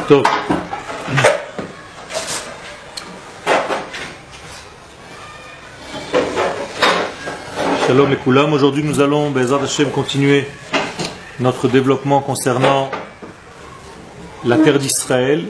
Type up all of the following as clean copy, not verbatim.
Tov. Shalom et Koulam. Aujourd'hui, nous allons, Be'ezrat Hashem, continuer notre développement concernant la terre d'Israël,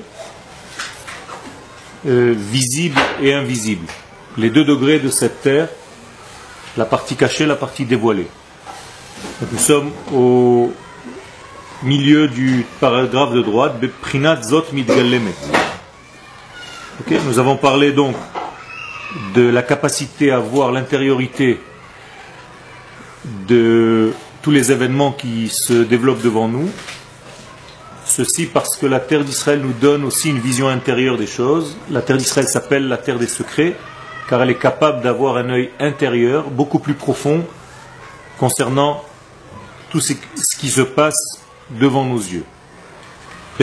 visible et invisible. Les deux degrés de cette terre, la partie cachée, la partie dévoilée. Donc, nous sommes au milieu du paragraphe de droite, Beprinat Zot Mitgalemet. Nous avons parlé donc de la capacité à voir l'intériorité de tous les événements qui se développent devant nous. Ceci parce que la terre d'Israël nous donne aussi une vision intérieure des choses. La terre d'Israël s'appelle la terre des secrets, car elle est capable d'avoir un œil intérieur beaucoup plus profond concernant tout ce qui se passe devant nos yeux. Donc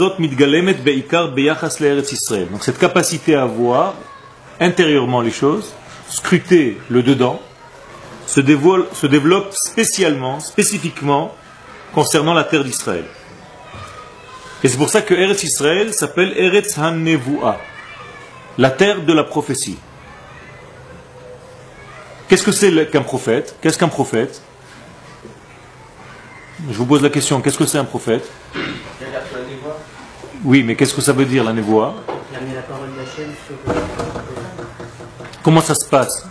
cette capacité à voir intérieurement les choses, scruter le dedans, se développe spécifiquement concernant la terre d'Israël. Et c'est pour ça que Eretz Israël s'appelle Eretz HaNevuah, la terre de la prophétie. Qu'est-ce que c'est qu'un prophète? Qu'est-ce qu'un prophète? Je vous pose la question, qu'est-ce que c'est un prophète? Oui, mais qu'est-ce que ça veut dire la Nevuah? Comment ça se passe?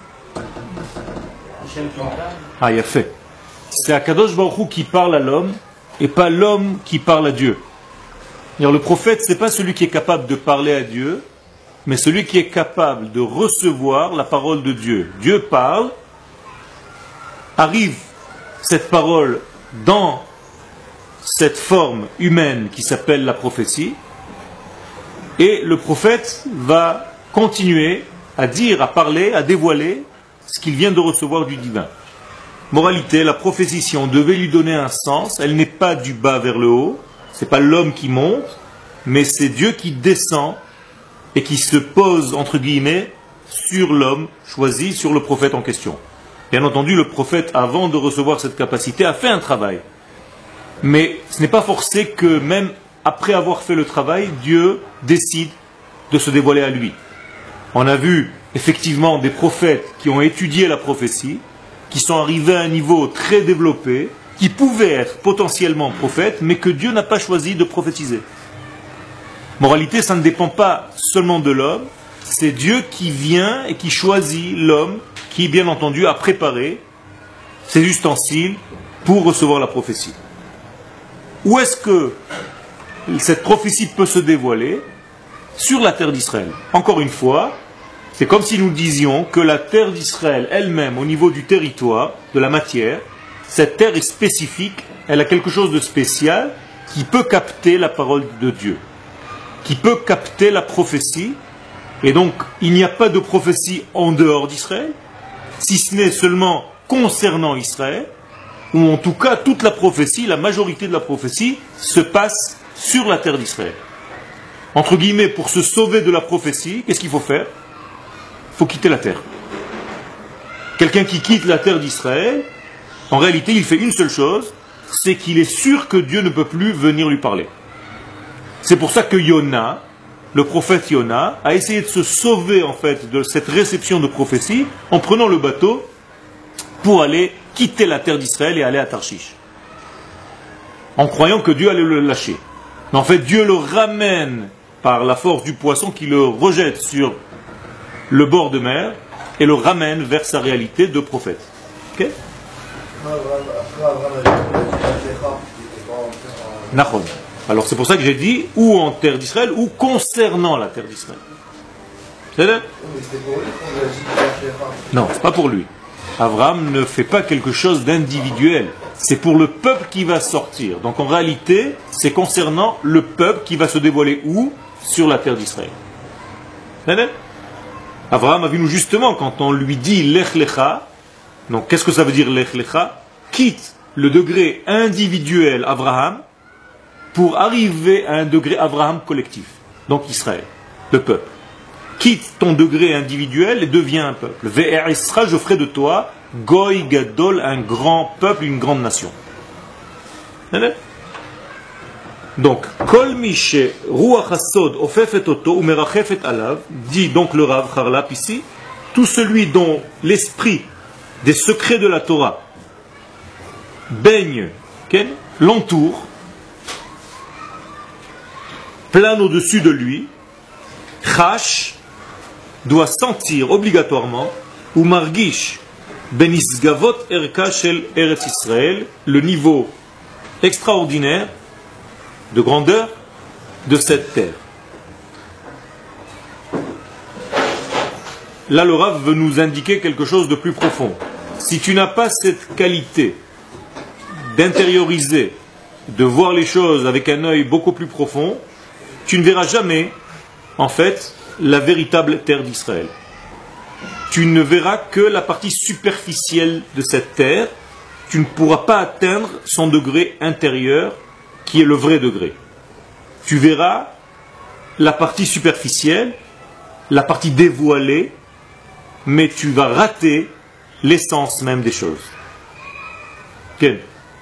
Ah, il a fait. C'est Akadosh Baruch Hu qui parle à l'homme et pas l'homme qui parle à Dieu. Alors, le prophète, ce n'est pas celui qui est capable de parler à Dieu, mais celui qui est capable de recevoir la parole de Dieu. Dieu parle, arrive cette parole dans cette forme humaine qui s'appelle la prophétie, et le prophète va continuer à dire, à parler, à dévoiler ce qu'il vient de recevoir du divin. Moralité, la prophétie, si on devait lui donner un sens, elle n'est pas du bas vers le haut, c'est pas l'homme qui monte, mais c'est Dieu qui descend et qui se pose, entre guillemets, sur l'homme choisi, sur le prophète en question. Bien entendu, le prophète, avant de recevoir cette capacité, a fait un travail. Mais ce n'est pas forcé que même après avoir fait le travail, Dieu décide de se dévoiler à lui. On a vu effectivement des prophètes qui ont étudié la prophétie, qui sont arrivés à un niveau très développé, qui pouvaient être potentiellement prophètes, mais que Dieu n'a pas choisi de prophétiser. Moralité, ça ne dépend pas seulement de l'homme, c'est Dieu qui vient et qui choisit l'homme, qui bien entendu a préparé ses ustensiles pour recevoir la prophétie. Où est-ce que cette prophétie peut se dévoiler? Sur la terre d'Israël. Encore une fois, c'est comme si nous disions que la terre d'Israël elle-même, au niveau du territoire, de la matière, cette terre est spécifique, elle a quelque chose de spécial qui peut capter la parole de Dieu, qui peut capter la prophétie, et donc il n'y a pas de prophétie en dehors d'Israël, si ce n'est seulement concernant Israël, ou en tout cas toute la prophétie, la majorité de la prophétie se passe sur la terre d'Israël. Entre guillemets, pour se sauver de la prophétie, qu'est-ce qu'il faut faire? Il faut quitter la terre. Quelqu'un qui quitte la terre d'Israël, en réalité, il fait une seule chose, c'est qu'il est sûr que Dieu ne peut plus venir lui parler. C'est pour ça que Yona, le prophète Yona, a essayé de se sauver en fait de cette réception de prophétie en prenant le bateau pour aller quitter la terre d'Israël et aller à Tarshish. En croyant que Dieu allait le lâcher. Mais en fait, Dieu le ramène par la force du poisson qui le rejette sur le bord de mer et le ramène vers sa réalité de prophète. Ok? Nachon. Alors c'est pour ça que j'ai dit ou en terre d'Israël ou concernant la terre d'Israël. C'est là? Non, c'est pas pour lui. Abraham ne fait pas quelque chose d'individuel. C'est pour le peuple qui va sortir. Donc en réalité, c'est concernant le peuple qui va se dévoiler où? Sur la terre d'Israël. Abraham a vu nous justement quand on lui dit Lech Lecha. Donc qu'est-ce que ça veut dire Lech Lecha? Quitte le degré individuel Abraham pour arriver à un degré Abraham collectif. Donc Israël, le peuple. Quitte ton degré individuel et deviens un peuple. Ve'er Isra, je ferai de toi Goy Gadol, un grand peuple, une grande nation. Donc, Kol Mishe Ruach Hasod Ofefet Oto Umerachefet Alav, dit donc le Rav Harlap ici, tout celui dont l'esprit des secrets de la Torah baigne, l'entoure, plane au-dessus de lui, Chash doit sentir obligatoirement, ou Margish Benisgavot Erka Shel Eretz Israël, le niveau extraordinaire de grandeur de cette terre. Là, le Rav veut nous indiquer quelque chose de plus profond. Si tu n'as pas cette qualité d'intérioriser, de voir les choses avec un œil beaucoup plus profond, tu ne verras jamais, en fait, la véritable terre d'Israël. Tu ne verras que la partie superficielle de cette terre. Tu ne pourras pas atteindre son degré intérieur, qui est le vrai degré. Tu verras la partie superficielle, la partie dévoilée, mais tu vas rater l'essence même des choses. Ok.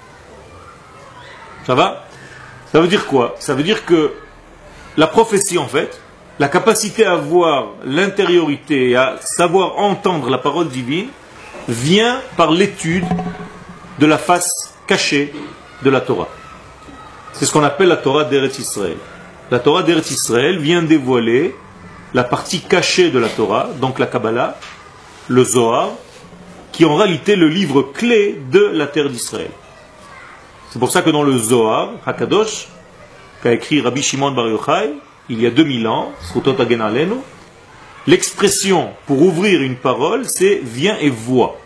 Ça va? Ça veut dire quoi? Ça veut dire que la prophétie, en fait, la capacité à voir l'intériorité et à savoir entendre la parole divine, vient par l'étude de la face cachée de la Torah. C'est ce qu'on appelle la Torah d'Eretz Israël. La Torah d'Eretz Israël vient dévoiler la partie cachée de la Torah, donc la Kabbalah, le Zohar, qui est en réalité le livre clé de la terre d'Israël. C'est pour ça que dans le Zohar, Hakadosh, qu'a écrit Rabbi Shimon Bar Yochai, il y a 2000 ans, l'expression pour ouvrir une parole, c'est viens et vois.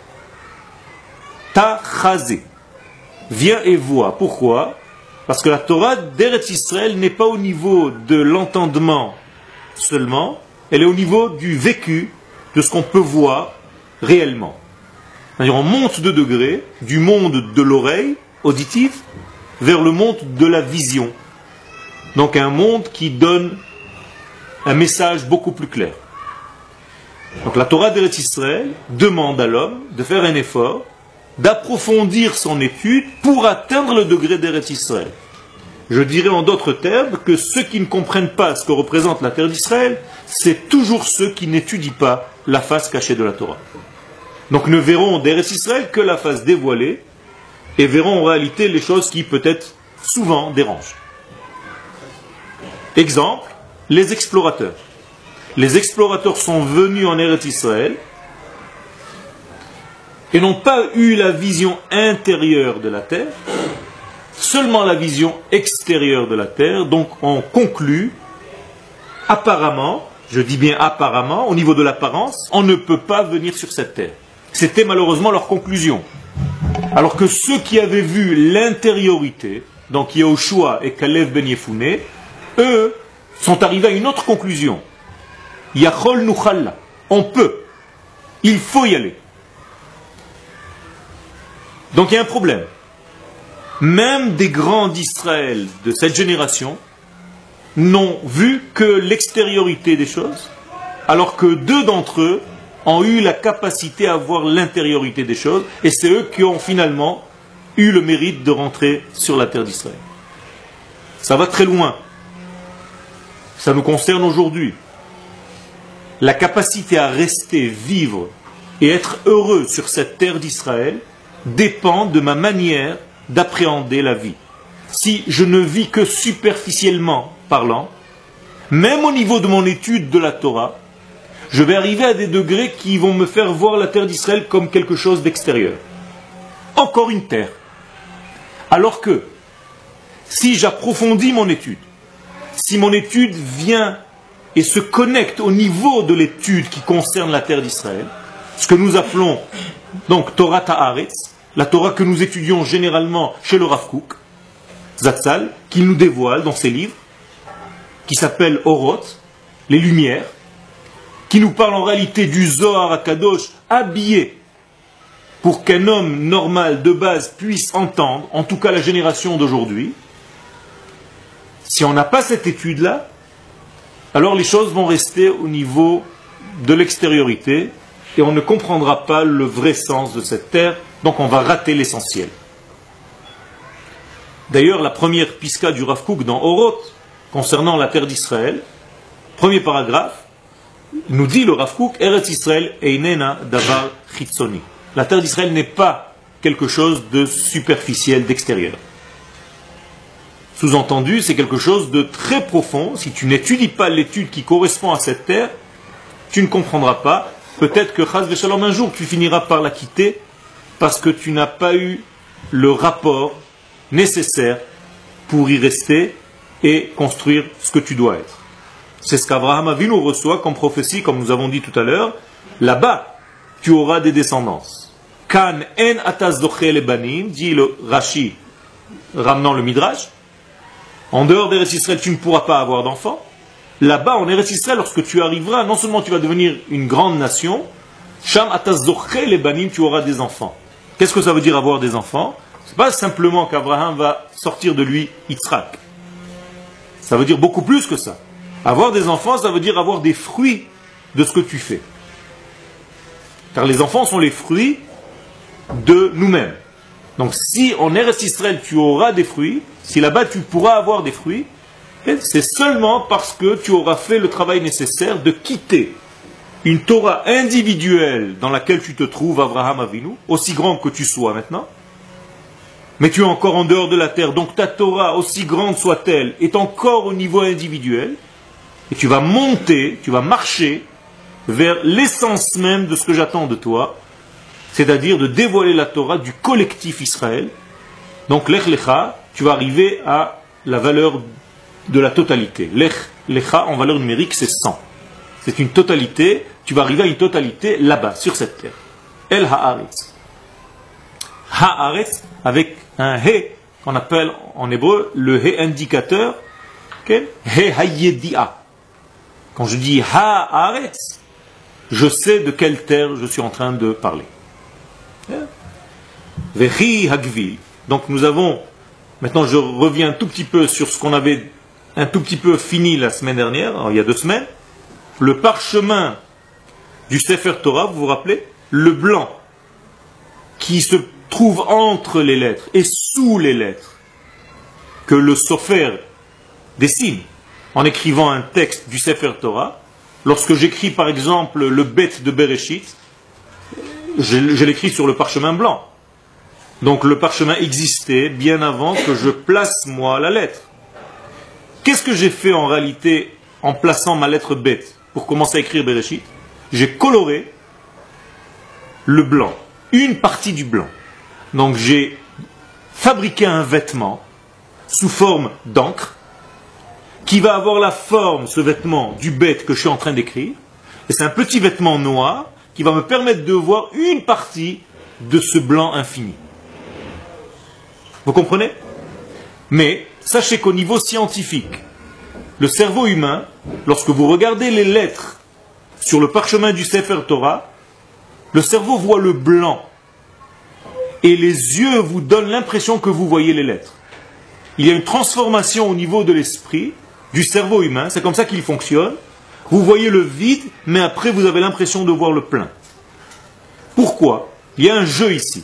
Ta chazé. Viens et vois. Pourquoi? Parce que la Torah d'Eretz Israël n'est pas au niveau de l'entendement seulement, elle est au niveau du vécu, de ce qu'on peut voir réellement. C'est-à-dire on monte de degrés du monde de l'oreille auditive vers le monde de la vision. Donc un monde qui donne un message beaucoup plus clair. Donc la Torah d'Eretz Israël demande à l'homme de faire un effort, d'approfondir son étude pour atteindre le degré d'Eretz Israël. Je dirais en d'autres termes que ceux qui ne comprennent pas ce que représente la terre d'Israël, c'est toujours ceux qui n'étudient pas la face cachée de la Torah. Donc ne verront d'Eretz Israël que la face dévoilée et verront en réalité les choses qui peut-être souvent dérangent. Exemple, les explorateurs. Les explorateurs sont venus en Eretz Israël et n'ont pas eu la vision intérieure de la terre, seulement la vision extérieure de la terre. Donc on conclut, apparemment, je dis bien apparemment, au niveau de l'apparence, on ne peut pas venir sur cette terre. C'était malheureusement leur conclusion. Alors que ceux qui avaient vu l'intériorité, donc Yehoshua et Kalev ben Yefouné, eux sont arrivés à une autre conclusion. Yachol nuchalla, on peut, il faut y aller. Donc il y a un problème. Même des grands d'Israël de cette génération n'ont vu que l'extériorité des choses, alors que 2 d'entre eux ont eu la capacité à voir l'intériorité des choses, et c'est eux qui ont finalement eu le mérite de rentrer sur la terre d'Israël. Ça va très loin. Ça nous concerne aujourd'hui. La capacité à rester, vivre et être heureux sur cette terre d'Israël dépend de ma manière d'appréhender la vie. Si je ne vis que superficiellement parlant, même au niveau de mon étude de la Torah, je vais arriver à des degrés qui vont me faire voir la terre d'Israël comme quelque chose d'extérieur. Encore une terre. Alors que, si j'approfondis mon étude, si mon étude vient et se connecte au niveau de l'étude qui concerne la terre d'Israël, ce que nous appelons donc Torah Ta'aretz, la Torah que nous étudions généralement chez le Rav Kook, Zatzal, qui nous dévoile dans ses livres, qui s'appelle Oroth, les Lumières, qui nous parle en réalité du Zohar HaKadosh habillé pour qu'un homme normal de base puisse entendre, en tout cas la génération d'aujourd'hui. Si on n'a pas cette étude-là, alors les choses vont rester au niveau de l'extériorité et on ne comprendra pas le vrai sens de cette terre, donc on va rater l'essentiel. D'ailleurs, la première piska du Rav Kook dans Oroth, concernant la terre d'Israël, premier paragraphe, nous dit le Rav Kook, Eretz Israël einena davar chitzoni. La terre d'Israël n'est pas quelque chose de superficiel, d'extérieur. Sous-entendu, c'est quelque chose de très profond. Si tu n'étudies pas l'étude qui correspond à cette terre, tu ne comprendras pas. Peut-être que Chaz v'Shalom, un jour, tu finiras par la quitter parce que tu n'as pas eu le rapport nécessaire pour y rester et construire ce que tu dois être. C'est ce qu'Abraham Avinu reçoit comme prophétie, comme nous avons dit tout à l'heure. Là-bas, tu auras des descendances. Kan en atas dochel banim, dit le Rashi, ramenant le Midrash. En dehors d'Eretz Israël, tu ne pourras pas avoir d'enfants. Là-bas, en Eretz Israël, lorsque tu arriveras, non seulement tu vas devenir une grande nation, Sham atas dochel banim, tu auras des enfants. Qu'est-ce que ça veut dire avoir des enfants? C'est pas simplement qu'Abraham va sortir de lui Yitzhak. Ça veut dire beaucoup plus que ça. Avoir des enfants, ça veut dire avoir des fruits de ce que tu fais. Car les enfants sont les fruits de nous-mêmes. Donc si en Eretz Israël tu auras des fruits, si là-bas tu pourras avoir des fruits, c'est seulement parce que tu auras fait le travail nécessaire de quitter une Torah individuelle dans laquelle tu te trouves, Abraham Avinu, aussi grand que tu sois maintenant, mais tu es encore en dehors de la terre, donc ta Torah, aussi grande soit-elle, est encore au niveau individuel, et tu vas monter, tu vas marcher vers l'essence même de ce que j'attends de toi, c'est-à-dire de dévoiler la Torah du collectif Israël. Donc Lech Lecha, tu vas arriver à la valeur de la totalité. Lech Lecha, en valeur numérique, c'est 100. C'est une totalité, tu vas arriver à une totalité là-bas, sur cette terre. El Haaretz. Haaretz, avec un He, qu'on appelle en hébreu le He indicateur, okay? He Hayedi'a. Quand je dis Haaretz, je sais de quelle terre je suis en train de parler. Vechi Hagvil. Donc nous avons, maintenant je reviens un tout petit peu sur ce qu'on avait un tout petit peu fini la semaine dernière, alors, il y a 2 semaines, le parchemin du Sefer Torah, vous vous rappelez, le blanc qui se trouve entre les lettres et sous les lettres, que le Sofer dessine en écrivant un texte du Sefer Torah. Lorsque j'écris par exemple le Bet de Bereshit, je l'écris sur le parchemin blanc. Donc le parchemin existait bien avant que je place moi la lettre. Qu'est-ce que j'ai fait en réalité en plaçant ma lettre Bet pour commencer à écrire Bereshit? J'ai coloré le blanc, une partie du blanc. Donc j'ai fabriqué un vêtement sous forme d'encre qui va avoir la forme, ce vêtement, du Bet que je suis en train d'écrire. Et c'est un petit vêtement noir qui va me permettre de voir une partie de ce blanc infini. Vous comprenez? Mais sachez qu'au niveau scientifique, le cerveau humain, lorsque vous regardez les lettres sur le parchemin du Sefer Torah, le cerveau voit le blanc. Et les yeux vous donnent l'impression que vous voyez les lettres. Il y a une transformation au niveau de l'esprit, du cerveau humain, c'est comme ça qu'il fonctionne. Vous voyez le vide, mais après vous avez l'impression de voir le plein. Pourquoi? Il y a un jeu ici.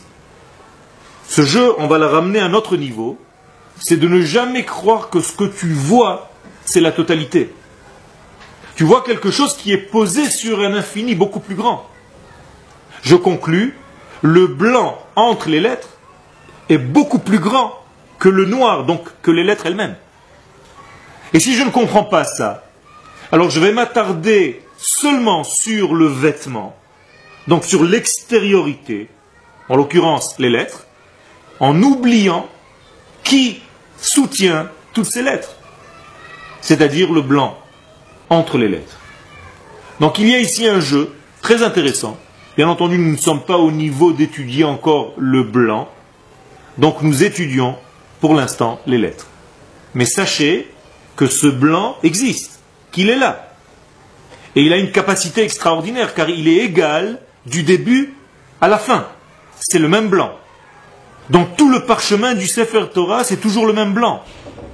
Ce jeu, on va le ramener à un autre niveau, c'est de ne jamais croire que ce que tu vois, c'est la totalité. Tu vois quelque chose qui est posé sur un infini beaucoup plus grand. Je conclus, le blanc entre les lettres est beaucoup plus grand que le noir, donc que les lettres elles-mêmes. Et si je ne comprends pas ça, alors je vais m'attarder seulement sur le vêtement, donc sur l'extériorité, en l'occurrence les lettres, en oubliant qui soutient toutes ces lettres, c'est-à-dire le blanc entre les lettres. Donc il y a ici un jeu très intéressant. Bien entendu, nous ne sommes pas au niveau d'étudier encore le blanc, donc nous étudions pour l'instant les lettres. Mais sachez que ce blanc existe, qu'il est là. Et il a une capacité extraordinaire, car il est égal du début à la fin. C'est le même blanc. Dans tout le parchemin du Sefer Torah, c'est toujours le même blanc.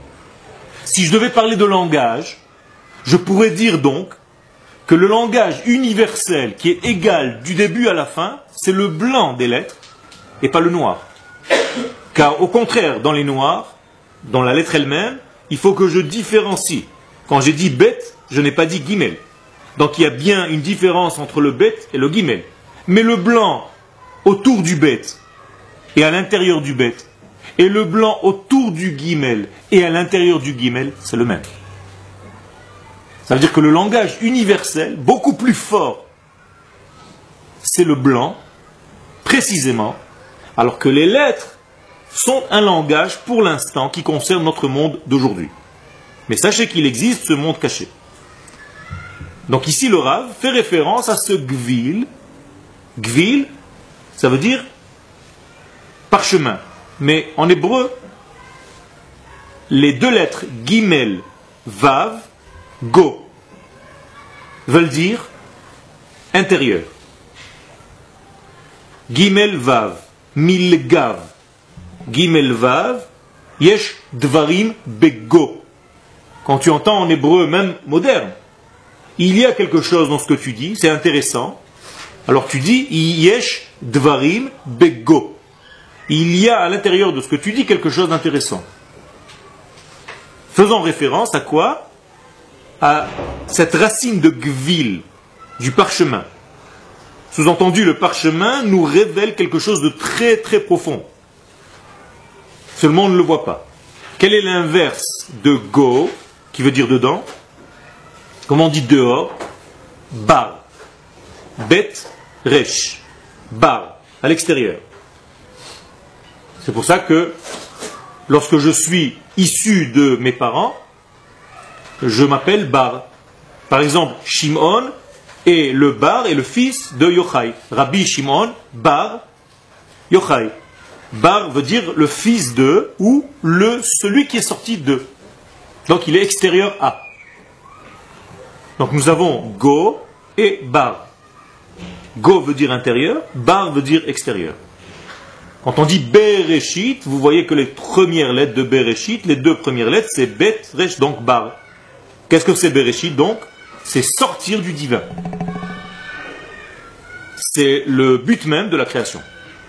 Si je devais parler de langage, je pourrais dire donc que le langage universel qui est égal du début à la fin, c'est le blanc des lettres et pas le noir. Car au contraire, dans les noirs, dans la lettre elle-même, il faut que je différencie. Quand j'ai dit bet, je n'ai pas dit gimel. Donc il y a bien une différence entre le bet et le gimel. Mais le blanc autour du bet et à l'intérieur du bet, et le blanc autour du gimel et à l'intérieur du gimel, c'est le même. Ça veut dire que le langage universel, beaucoup plus fort, c'est le blanc, précisément, alors que les lettres sont un langage, pour l'instant, qui concerne notre monde d'aujourd'hui. Mais sachez qu'il existe ce monde caché. Donc ici, le Rav fait référence à ce gvil. Gvil, ça veut dire parchemin. Mais en hébreu, les deux lettres gimel, vav, go, veulent dire intérieur. Gimel vav, milgav. Gimel vav, yesh dvarim bego. Quand tu entends en hébreu, même moderne, il y a quelque chose dans ce que tu dis, c'est intéressant. Alors tu dis yesh dvarim bego. Il y a à l'intérieur de ce que tu dis quelque chose d'intéressant. Faisant référence à quoi? À cette racine de gvil, du parchemin. Sous-entendu, le parchemin nous révèle quelque chose de très très profond. Seulement on ne le voit pas. Quel est l'inverse de go, qui veut dire dedans? Comment on dit dehors? Bar. Bet, resh. Bar, à l'extérieur. C'est pour ça que lorsque je suis issu de mes parents, je m'appelle Bar. Par exemple, Shimon est le Bar et le fils de Yochai. Rabbi Shimon, Bar, Yochai. Bar veut dire le fils de ou celui qui est sorti de. Donc il est extérieur à. Donc nous avons Go et Bar. Go veut dire intérieur, Bar veut dire extérieur. Quand on dit Bereshit, vous voyez que les premières lettres de Bereshit, les deux premières lettres, c'est Bet, Resh, donc Bar. Qu'est-ce que c'est Bereshit donc? C'est sortir du divin. C'est le but même de la création.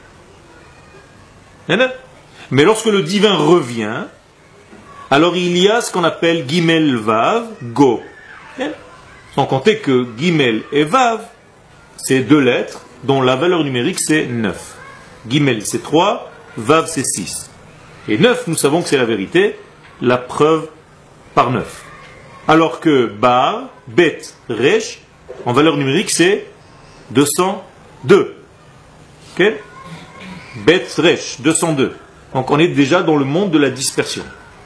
Mais lorsque le divin revient, alors il y a ce qu'on appelle Gimel Vav, Go. Sans compter que Gimel et Vav, c'est deux lettres dont la valeur numérique c'est 9. Gimel c'est 3, Vav c'est 6. Et 9, nous savons que c'est la vérité, la preuve par 9. Alors que Bar, Bet, Resh, en valeur numérique c'est 202. Ok? Bet, Resh, 202. Donc on est déjà dans le monde de la dispersion.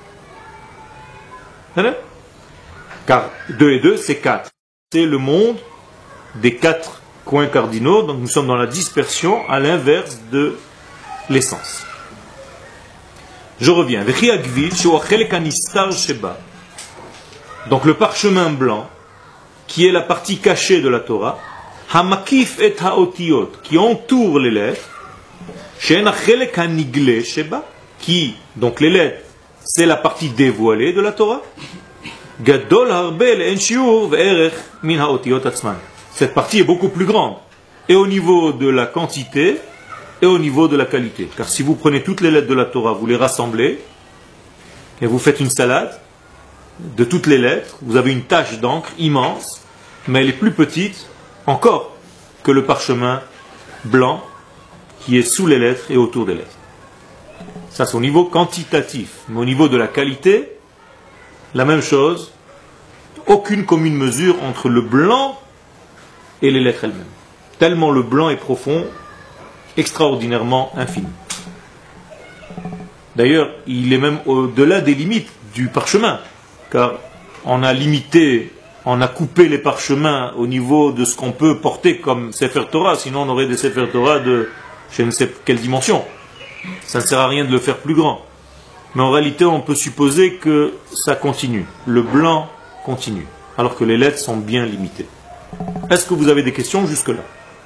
Car 2 et 2 c'est 4. C'est le monde des 4 coins cardinaux, donc nous sommes dans la dispersion à l'inverse de l'essence. Je reviens. Donc le parchemin blanc, qui est la partie cachée de la Torah, hamakif et haotiyot, qui entoure les lettres, qui, donc les lettres, c'est la partie dévoilée de la Torah, gadol harbel en shiur ve'erech min haotiyot atzman. Cette partie est beaucoup plus grande, et au niveau de la quantité, et au niveau de la qualité. Car si vous prenez toutes les lettres de la Torah, vous les rassemblez, et vous faites une salade de toutes les lettres, vous avez une tache d'encre immense, mais elle est plus petite encore que le parchemin blanc qui est sous les lettres et autour des lettres. Ça c'est au niveau quantitatif, mais au niveau de la qualité, la même chose, aucune commune mesure entre le blanc et les lettres elles-mêmes. Tellement le blanc est profond, extraordinairement infini. D'ailleurs, il est même au-delà des limites du parchemin, car on a limité, on a coupé les parchemins au niveau de ce qu'on peut porter comme Sefer Torah, sinon on aurait des Sefer Torah de je ne sais quelle dimension. Ça ne sert à rien de le faire plus grand. Mais en réalité, on peut supposer que ça continue. Le blanc continue, alors que les lettres sont bien limitées. Est-ce que vous avez des questions jusque-là?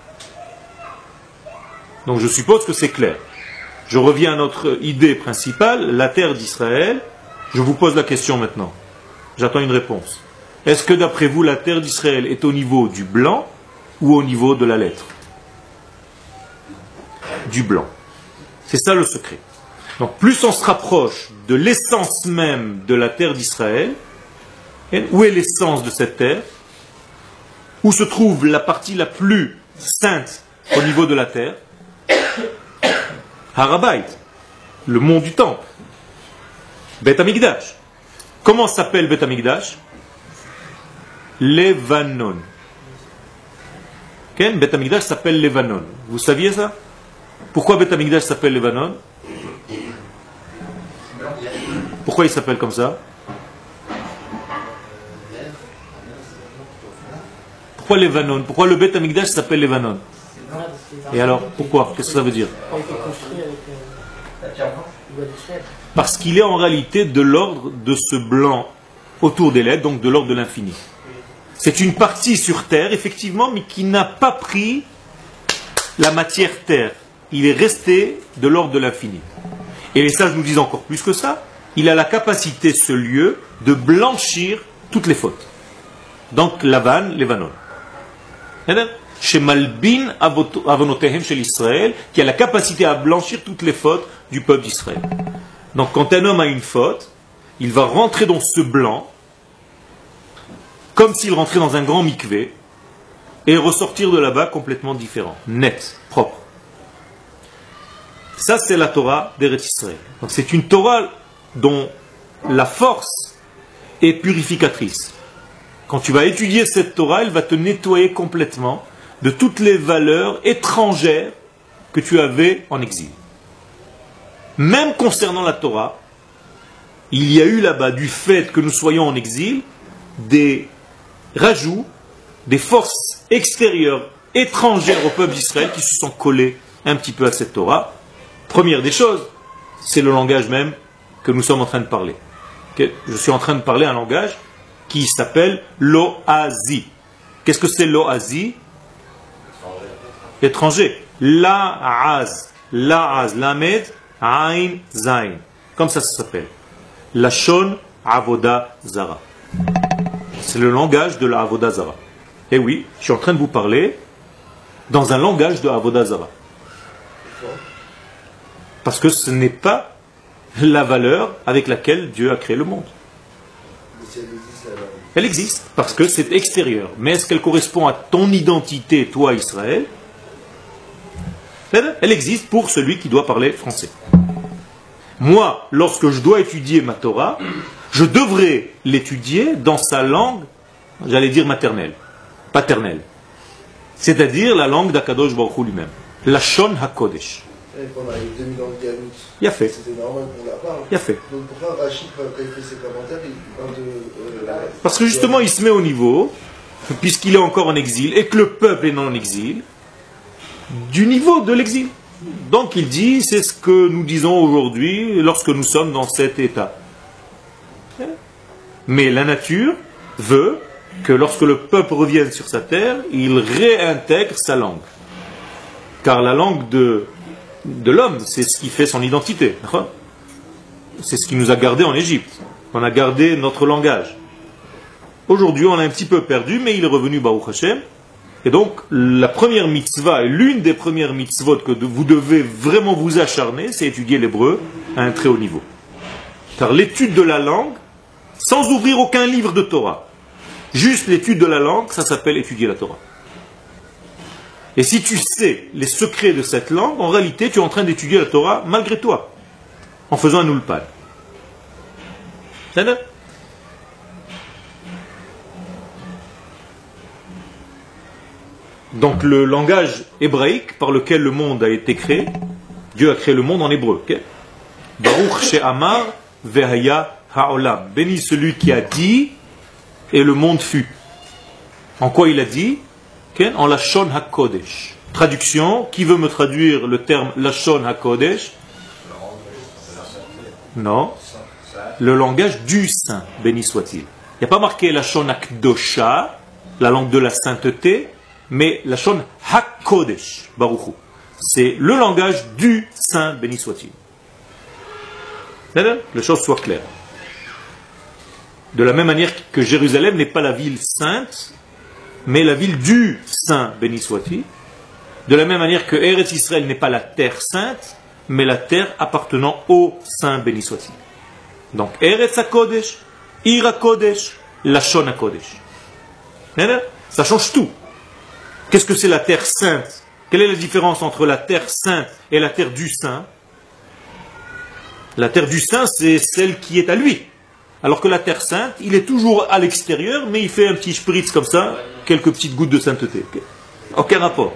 Donc je suppose que c'est clair. Je reviens à notre idée principale, la terre d'Israël. Je vous pose la question maintenant. J'attends une réponse. Est-ce que d'après vous, la terre d'Israël est au niveau du blanc ou au niveau de la lettre? Du blanc. C'est ça le secret. Donc plus on se rapproche de l'essence même de la terre d'Israël, où est l'essence de cette terre? Où se trouve la partie la plus sainte au niveau de la terre? Harabait, le mont du temple. Bet Amikdash. Comment s'appelle Bet Amikdash? Levanon. Bet Amikdash s'appelle Levanon. Vous saviez ça? Pourquoi Bet Amikdash s'appelle Levanon? Pourquoi il s'appelle comme ça? Pourquoi Levanon? Pourquoi le Bet Amikdash s'appelle Levanon? Et alors, pourquoi? Qu'est-ce que ça veut dire? Parce qu'il est en réalité de l'ordre de ce blanc autour des lettres, donc de l'ordre de l'infini. C'est une partie sur terre, effectivement, mais qui n'a pas pris la matière terre. Il est resté de l'ordre de l'infini. Et les sages nous disent encore plus que ça. Il a la capacité, ce lieu, de blanchir toutes les fautes. Donc, Lavan, Levanon. Chez Malbin Avonotehem chez l'Israël, qui a la capacité à blanchir toutes les fautes du peuple d'Israël. Donc, quand un homme a une faute, il va rentrer dans ce blanc, comme s'il rentrait dans un grand mikvé, et ressortir de là-bas complètement différent, net, propre. Ça, c'est la Torah d'Eretz Israël. Donc, c'est une Torah dont la force est purificatrice. Quand tu vas étudier cette Torah, elle va te nettoyer complètement de toutes les valeurs étrangères que tu avais en exil. Même concernant la Torah, il y a eu là-bas, du fait que nous soyons en exil, des rajouts, des forces extérieures, étrangères au peuple d'Israël qui se sont collées un petit peu à cette Torah. Première des choses, c'est le langage même que nous sommes en train de parler. Okay? Je suis en train de parler un langage qui s'appelle l'oazi. Qu'est-ce que c'est l'oazi? Étranger. La'az. La'az. Lamed. Ain. Zain. Comme ça s'appelle. Lashon Avoda Zara. C'est le langage de la Avoda Zara. Et oui, je suis en train de vous parler dans un langage de Avoda Zara. Parce que ce n'est pas la valeur avec laquelle Dieu a créé le monde. Elle existe parce que c'est extérieur. Mais est-ce qu'elle correspond à ton identité, toi Israël? Elle existe pour celui qui doit parler français. Moi, lorsque je dois étudier ma Torah, je devrais l'étudier dans sa langue, j'allais dire maternelle, paternelle. C'est-à-dire la langue d'Akadosh Baruch Hu lui-même. La Shon HaKodesh. Pendant les 2000 ans de Galout, il a fait. C'était normal qu'on la parle. Il a fait. Donc pourquoi Rachid, quand il fait ses commentaires, il parle de... Parce que justement, il se met au niveau, puisqu'il est encore en exil, et que le peuple est en exil, du niveau de l'exil. Donc il dit, c'est ce que nous disons aujourd'hui lorsque nous sommes dans cet état. Mais la nature veut que lorsque le peuple revienne sur sa terre, il réintègre sa langue. Car la langue de l'homme, c'est ce qui fait son identité. C'est ce qui nous a gardés en Égypte. On a gardé notre langage. Aujourd'hui, on a un petit peu perdu, mais il est revenu Baruch Hashem. Et donc, la première mitzvah, et l'une des premières mitzvot que vous devez vraiment vous acharner, c'est étudier l'hébreu à un très haut niveau. Car l'étude de la langue, sans ouvrir aucun livre de Torah, juste l'étude de la langue, ça s'appelle étudier la Torah. Et si tu sais les secrets de cette langue, en réalité, tu es en train d'étudier la Torah malgré toi, en faisant un ulpan. C'est ça? Donc le langage hébraïque par lequel le monde a été créé, Dieu a créé le monde en hébreu. Okay? Baruch she'amar vehaya ha'olam. Béni celui qui a dit et le monde fut. En quoi il a dit? Okay? En Lashon HaKodesh. Traduction, qui veut me traduire le terme Lashon HaKodesh? Non. Le langage du saint, béni soit-il. Il n'y a pas marqué Lashon HaKdosha, la langue de la sainteté, mais Lashon HaKodesh, Baruch Hu. C'est le langage du saint, béni soit-il. Les choses soient claires. De la même manière que Jérusalem n'est pas la ville sainte, mais la ville du saint, béni soit-il. De la même manière que Eretz Israël n'est pas la terre sainte, mais la terre appartenant au Saint béni soit-il. Donc, Eretz HaKodesh, Ir HaKodesh, Lashon HaKodesh. Ça change tout. Qu'est-ce que c'est la terre sainte? Quelle est la différence entre la terre sainte et la terre du Saint? La terre du Saint, c'est celle qui est à lui. Alors que la terre sainte, il est toujours à l'extérieur, mais il fait un petit spritz comme ça, quelques petites gouttes de sainteté. Aucun rapport.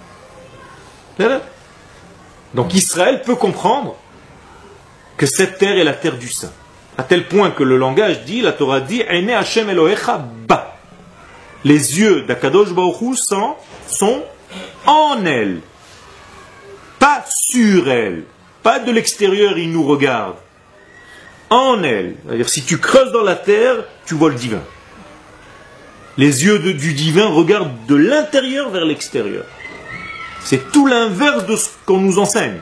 Donc Israël peut comprendre que cette terre est la terre du Saint. À tel point que le langage dit, la Torah dit, Ene Hashem Elohecha ba. Les yeux d'Akadosh Baruch Hu sont en elle, pas sur elle. Pas de l'extérieur, il nous regarde. En elle. C'est-à-dire, si tu creuses dans la terre, tu vois le divin. Les yeux du divin regardent de l'intérieur vers l'extérieur. C'est tout l'inverse de ce qu'on nous enseigne.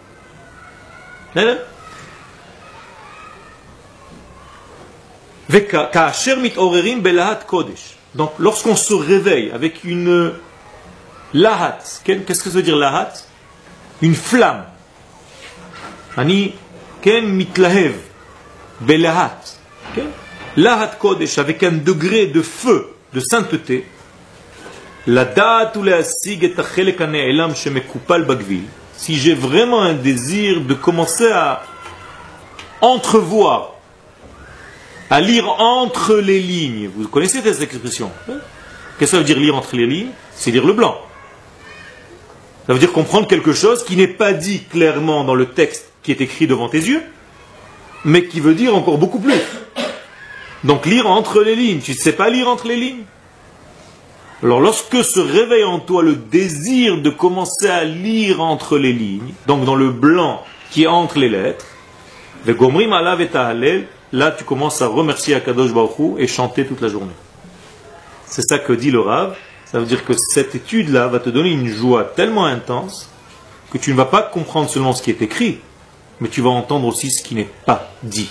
Donc, lorsqu'on se réveille avec une lahat, qu'est-ce que ça veut dire lahat? Une flamme. Ani ken mitlahev belahat. Lahat kodesh, avec un degré de feu, de sainteté. La date ou la sig et achelek hane'elam shemekupal bagvil. Si j'ai vraiment un désir de commencer à entrevoir, à lire entre les lignes. Vous connaissez cette expression? Qu'est-ce que ça veut dire lire entre les lignes? C'est lire le blanc. Ça veut dire comprendre quelque chose qui n'est pas dit clairement dans le texte qui est écrit devant tes yeux, mais qui veut dire encore beaucoup plus. Donc lire entre les lignes. Tu ne sais pas lire entre les lignes? Alors lorsque se réveille en toi le désir de commencer à lire entre les lignes, donc dans le blanc qui est entre les lettres, là tu commences à remercier Akadosh Baruch Hu et chanter toute la journée. C'est ça que dit le Rav. Ça veut dire que cette étude-là va te donner une joie tellement intense que tu ne vas pas comprendre seulement ce qui est écrit, mais tu vas entendre aussi ce qui n'est pas dit.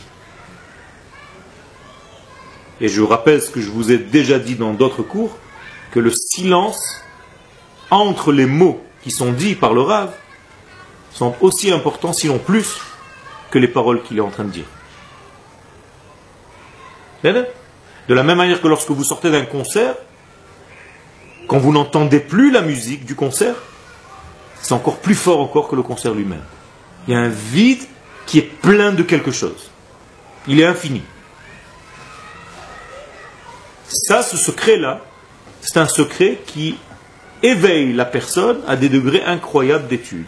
Et je rappelle ce que je vous ai déjà dit dans d'autres cours, que le silence entre les mots qui sont dits par le Rav sont aussi importants, sinon plus, que les paroles qu'il est en train de dire. De la même manière que lorsque vous sortez d'un concert, quand vous n'entendez plus la musique du concert, c'est encore plus fort encore que le concert lui-même. Il y a un vide qui est plein de quelque chose. Il est infini. Ça, ce secret-là, c'est un secret qui éveille la personne à des degrés incroyables d'étude.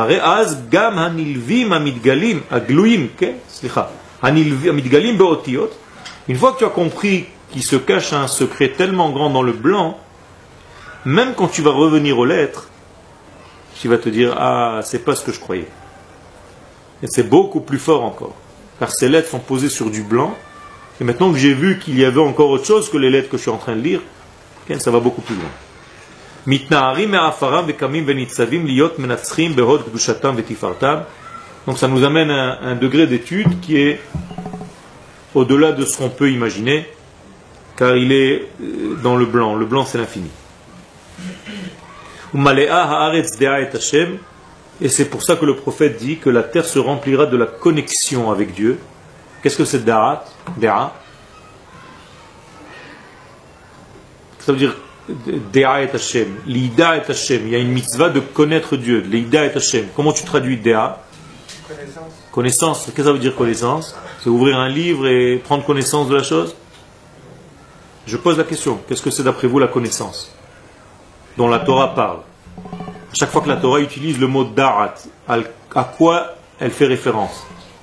Une fois que tu as compris qu'il se cache un secret tellement grand dans le blanc, même quand tu vas revenir aux lettres, tu vas te dire, ah, c'est pas ce que je croyais. Et c'est beaucoup plus fort encore. Car ces lettres sont posées sur du blanc, et maintenant que j'ai vu qu'il y avait encore autre chose que les lettres que je suis en train de lire, ça va beaucoup plus loin. Donc ça nous amène à un degré d'étude qui est au-delà de ce qu'on peut imaginer, car il est dans le blanc. Le blanc, c'est l'infini. Et c'est pour ça que le prophète dit que la terre se remplira de la connexion avec Dieu. Qu'est-ce que c'est da'at? Da'a. Ça veut dire De'a et Hashem. L'ida et Hashem. Il y a une mitzvah de connaître Dieu. L'ida et Hashem. Comment tu traduis De'a? Connaissance. Connaissance. Qu'est-ce que ça veut dire connaissance? C'est ouvrir un livre et prendre connaissance de la chose? Je pose la question. Qu'est-ce que c'est d'après vous la connaissance dont la Torah parle? À chaque fois que la Torah utilise le mot da'at, à quoi elle fait référence?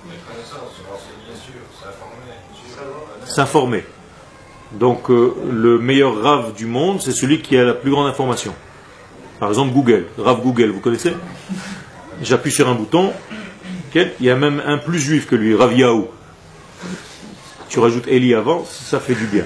S'informer. Donc le meilleur Rav du monde, c'est celui qui a la plus grande information. Par exemple Google, Rav Google, vous connaissez? J'appuie sur un bouton, il y a même un plus juif que lui, Rav Yahou. Tu rajoutes Eli avant, ça fait du bien.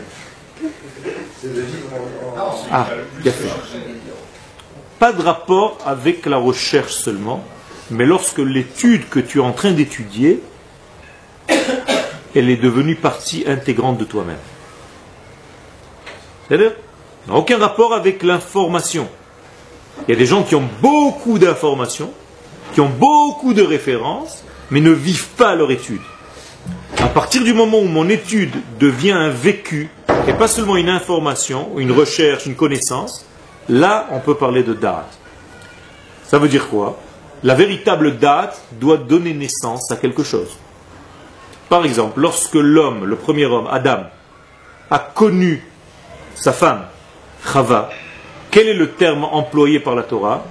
Ah, bien fait. Pas de rapport avec la recherche seulement, mais lorsque l'étude que tu es en train d'étudier, elle est devenue partie intégrante de toi-même. C'est-à-dire, ça n'a aucun rapport avec l'information. Il y a des gens qui ont beaucoup d'informations, qui ont beaucoup de références, mais ne vivent pas leur étude. À partir du moment où mon étude devient un vécu, et pas seulement une information, une recherche, une connaissance, là, on peut parler de da'at. Ça veut dire quoi? La véritable da'at doit donner naissance à quelque chose. Par exemple, lorsque l'homme, le premier homme, Adam, a connu sa femme, Chava, quel est le terme employé par la Torah?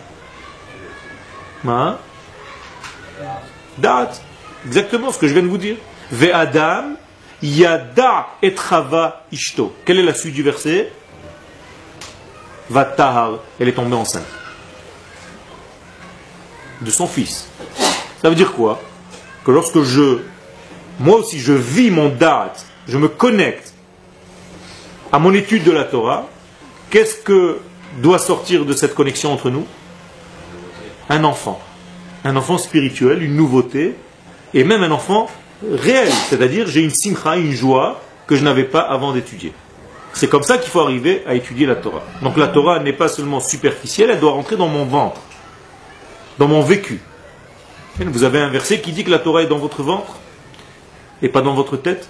Da'at. Exactement ce que je viens de vous dire. Ve Adam, yada et Chava ishto. Quelle est la suite du verset? Vatahar, elle est tombée enceinte de son fils. Ça veut dire quoi? Que lorsque moi aussi je vis mon da'at, je me connecte à mon étude de la Torah, qu'est-ce que doit sortir de cette connexion entre nous? Un enfant spirituel, une nouveauté, et même un enfant réel, c'est-à-dire j'ai une simcha, une joie que je n'avais pas avant d'étudier. C'est comme ça qu'il faut arriver à étudier la Torah. Donc la Torah n'est pas seulement superficielle, elle doit rentrer dans mon ventre, dans mon vécu. Vous avez un verset qui dit que la Torah est dans votre ventre et pas dans votre tête.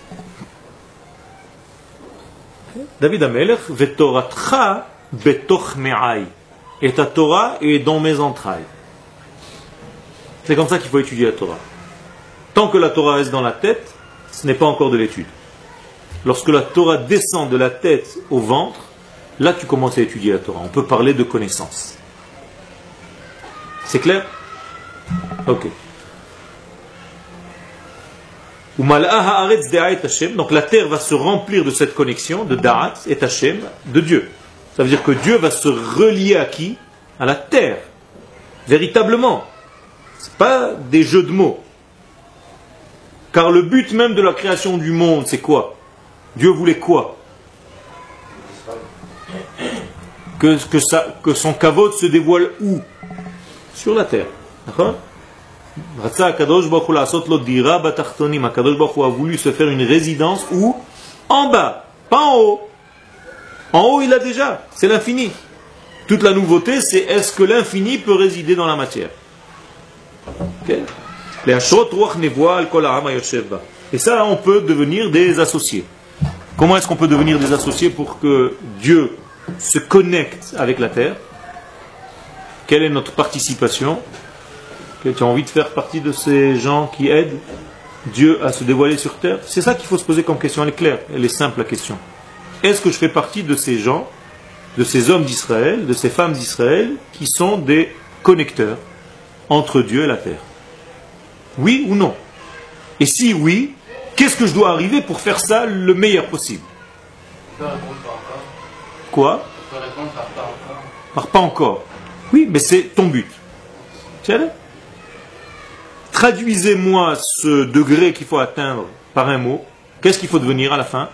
David Amelech, Vetoratcha betoch me'ai. Et ta Torah est dans mes entrailles. C'est comme ça qu'il faut étudier la Torah. Tant que la Torah reste dans la tête, ce n'est pas encore de l'étude. Lorsque la Torah descend de la tête au ventre, là tu commences à étudier la Torah. On peut parler de connaissance. C'est clair? Ok. Donc la terre va se remplir de cette connexion de Da'at et Hashem, de Dieu. Ça veut dire que Dieu va se relier à qui? À la terre. Véritablement. Ce n'est pas des jeux de mots. Car le but même de la création du monde, c'est quoi? Dieu voulait quoi? Que son kavod se dévoile où? Sur la terre. D'accord? Akadosh Baruch Hu a voulu se faire une résidence où? En bas, pas en haut. En haut, il a déjà, c'est l'infini. Toute la nouveauté, c'est est-ce que l'infini peut résider dans la matière? Okay. Et ça, on peut devenir des associés. Comment est-ce qu'on peut devenir des associés pour que Dieu se connecte avec la terre? Quelle est notre participation? Tu as envie de faire partie de ces gens qui aident Dieu à se dévoiler sur terre? C'est ça qu'il faut se poser comme question. Elle est claire, elle est simple la question. Est-ce que je fais partie de ces gens, de ces hommes d'Israël, de ces femmes d'Israël, qui sont des connecteurs entre Dieu et la terre? Oui ou non? Et si oui, qu'est-ce que je dois arriver pour faire ça le meilleur possible? Quoi? Par pas encore. Oui, mais c'est ton but. Traduisez-moi ce degré qu'il faut atteindre par un mot. Qu'est-ce qu'il faut devenir à la fin?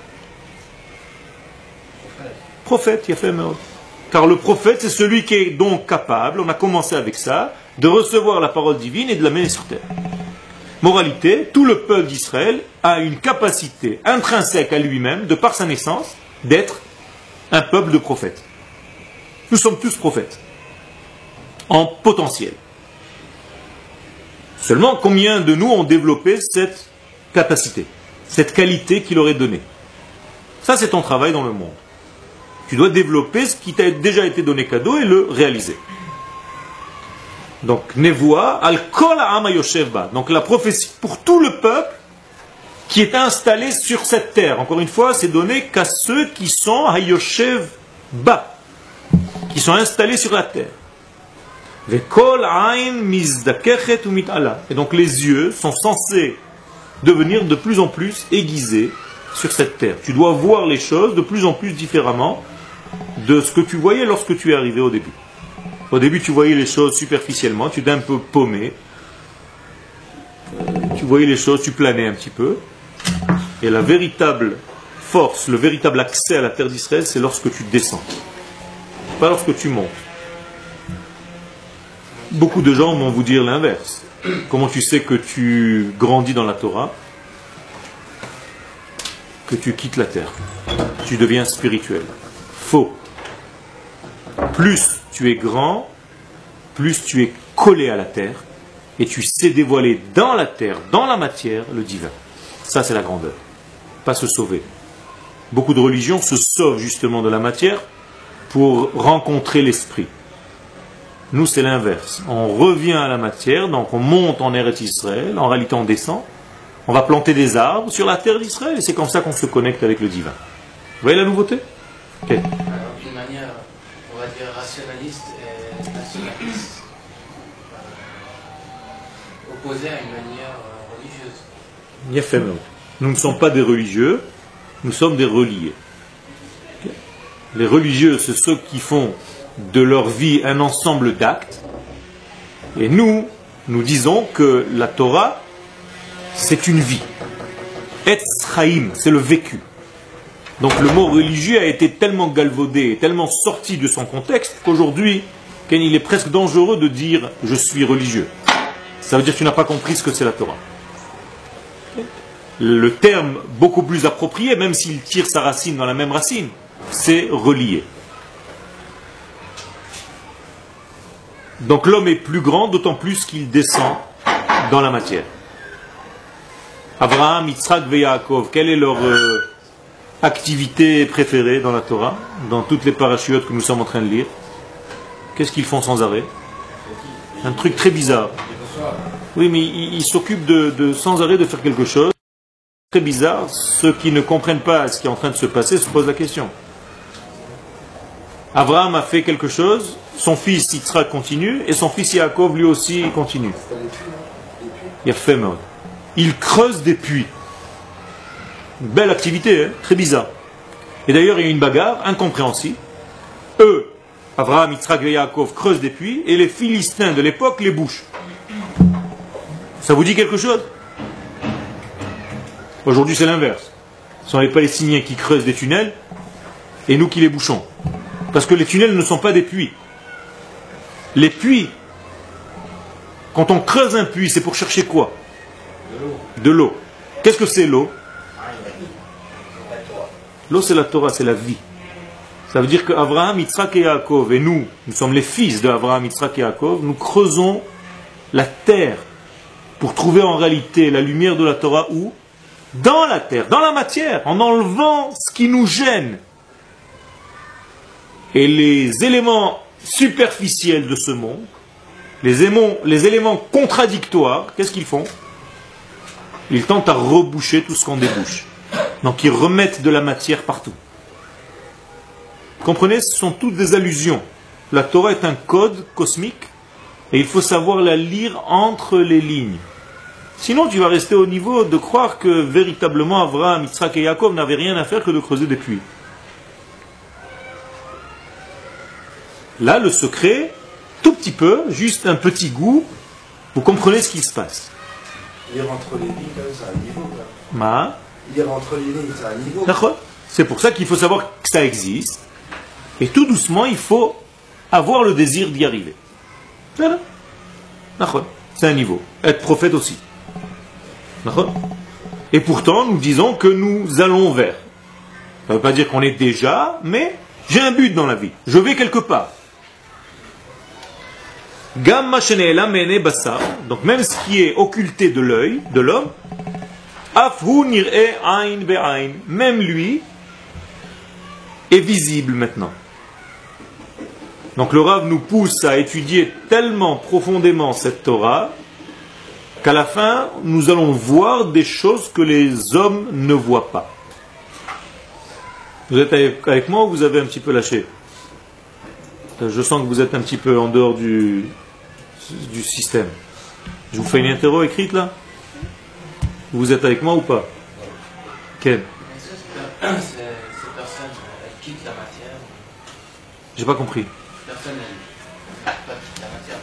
Prophète, Yafemod. Car le prophète, c'est celui qui est donc capable, on a commencé avec ça, de recevoir la parole divine et de la mener sur terre. Moralité, tout le peuple d'Israël a une capacité intrinsèque à lui-même, de par sa naissance, d'être un peuple de prophètes. Nous sommes tous prophètes, en potentiel. Seulement, combien de nous ont développé cette capacité, cette qualité qu'il aurait donnée? Ça, c'est ton travail dans le monde. Tu dois développer ce qui t'a déjà été donné cadeau et le réaliser. Donc, Nevoa, al-kol ha'am hayoshev ba. Donc, la prophétie pour tout le peuple qui est installé sur cette terre. Encore une fois, c'est donné qu'à ceux qui sont hayoshev ba, qui sont installés sur la terre. Vekol ayn mizdakechet u mit'ala. Et donc, les yeux sont censés devenir de plus en plus aiguisés sur cette terre. Tu dois voir les choses de plus en plus différemment de ce que tu voyais lorsque tu es arrivé au début. Au début, tu voyais les choses superficiellement, tu étais un peu paumé, tu voyais les choses, tu planais un petit peu. Et la véritable force, le véritable accès à la terre d'Israël, c'est lorsque tu descends, pas lorsque tu montes. Beaucoup de gens vont vous dire l'inverse. Comment tu sais que tu grandis dans la Torah? Que tu quittes la terre. Tu deviens spirituel. Faux. Plus tu es grand, plus tu es collé à la terre, et tu sais dévoiler dans la terre, dans la matière, le divin. Ça, c'est la grandeur. Pas se sauver. Beaucoup de religions se sauvent justement de la matière pour rencontrer l'esprit. Nous, c'est l'inverse. On revient à la matière, donc on monte en Eretz Israël, en réalité on descend, on va planter des arbres sur la terre d'Israël, et c'est comme ça qu'on se connecte avec le divin. Vous voyez la nouveauté? Okay. Alors, d'une manière, on va dire, rationaliste et nationaliste, opposée à une manière religieuse. Nous ne sommes pas des religieux, nous sommes des reliés. Okay. Les religieux, c'est ceux qui font de leur vie un ensemble d'actes, et nous disons que la Torah, c'est une vie. Etz Chaim, c'est le vécu. Donc le mot religieux a été tellement galvaudé, tellement sorti de son contexte, qu'aujourd'hui, il est presque dangereux de dire « je suis religieux ». Ça veut dire que tu n'as pas compris ce que c'est la Torah. Le terme beaucoup plus approprié, même s'il tire sa racine dans la même racine, c'est relié. Donc l'homme est plus grand, d'autant plus qu'il descend dans la matière. Abraham, Yitzhak et Yaakov, quelle est leur activité préférée dans la Torah, dans toutes les parachutes que nous sommes en train de lire? Qu'est-ce qu'ils font sans arrêt? Un truc très bizarre. Oui, mais ils s'occupent de sans arrêt de faire quelque chose. Très bizarre. Ceux qui ne comprennent pas ce qui est en train de se passer se posent la question. Abraham a fait quelque chose, son fils Yitzhak continue, et son fils Yaakov lui aussi continue. Il a fait mort. Il creuse des puits. Une belle activité, hein, très bizarre. Et d'ailleurs, il y a une bagarre incompréhensible. Eux, Abraham, Yitzhak et Yaakov creusent des puits, et les Philistins de l'époque les bouchent. Ça vous dit quelque chose? Aujourd'hui, c'est l'inverse. Ce sont les Palestiniens qui creusent des tunnels, et nous qui les bouchons. Parce que les tunnels ne sont pas des puits. Les puits, quand on creuse un puits, c'est pour chercher quoi? De l'eau. Qu'est-ce que c'est l'eau? L'eau, c'est la Torah, c'est la vie. Ça veut dire qu'Abraham, Yitzhak et Yaakov, et nous sommes les fils d'Abraham, Yitzhak et Yaakov, nous creusons la terre pour trouver en réalité la lumière de la Torah où? Dans la terre, dans la matière, en enlevant ce qui nous gêne. Et les éléments superficiels de ce monde, les éléments contradictoires, qu'est-ce qu'ils font? Ils tentent à reboucher tout ce qu'on débouche. Donc ils remettent de la matière partout. Comprenez, ce sont toutes des allusions. La Torah est un code cosmique et il faut savoir la lire entre les lignes. Sinon tu vas rester au niveau de croire que véritablement Abraham, Yitzhak et Yaakov n'avaient rien à faire que de creuser des puits. Là, le secret, tout petit peu, juste un petit goût, vous comprenez ce qui se passe. Lire entre les lignes, c'est un niveau. Ma. Lire entre les lignes, c'est un niveau. D'accord. C'est pour ça qu'il faut savoir que ça existe. Et tout doucement, il faut avoir le désir d'y arriver. Voilà. D'accord. C'est un niveau. Être prophète aussi. D'accord. Et pourtant, nous disons que nous allons vers. Ça ne veut pas dire qu'on est déjà, mais j'ai un but dans la vie. Je vais quelque part. Donc même ce qui est occulté de l'œil de l'homme, même lui est visible maintenant. Donc le Rav nous pousse à étudier tellement profondément cette Torah qu'à la fin nous allons voir des choses que les hommes ne voient pas. Vous êtes avec moi ou vous avez un petit peu lâché? Je sens que vous êtes un petit peu en dehors du système. Je vous fais une interro écrite là? Vous êtes avec moi ou pas? Quel? Ces personnes, elles quittent la matière. J'ai pas compris. Ces personnes, elles pas quittent la matière.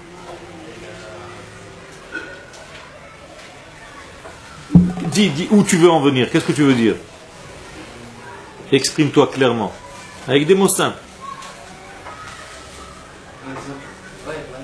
Dis où tu veux en venir. Qu'est-ce que tu veux dire? Exprime-toi clairement. Avec des mots simples. Ouais, voilà.